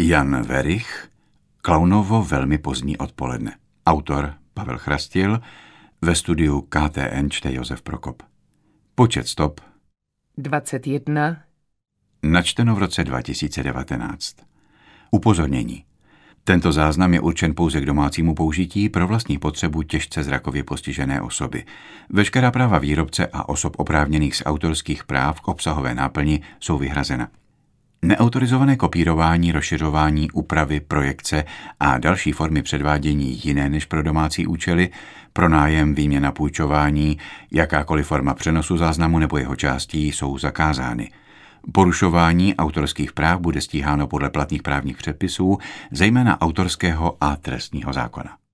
Jan Werich, Klaunovo velmi pozdní odpoledne. Autor Pavel Chrastil, ve studiu KTN čte Josef Prokop. Počet stop 21. Načteno v roce 2019. Upozornění. Tento záznam je určen pouze k domácímu použití pro vlastní potřebu těžce zrakově postižené osoby. Veškerá práva výrobce a osob oprávněných z autorských práv k obsahové náplni jsou vyhrazena. Neautorizované kopírování, rozšiřování, úpravy, projekce a další formy předvádění jiné než pro domácí účely, pronájem, výměna, půjčování, jakákoliv forma přenosu záznamu nebo jeho částí jsou zakázány. Porušování autorských práv bude stíháno podle platných právních předpisů, zejména autorského a trestního zákona.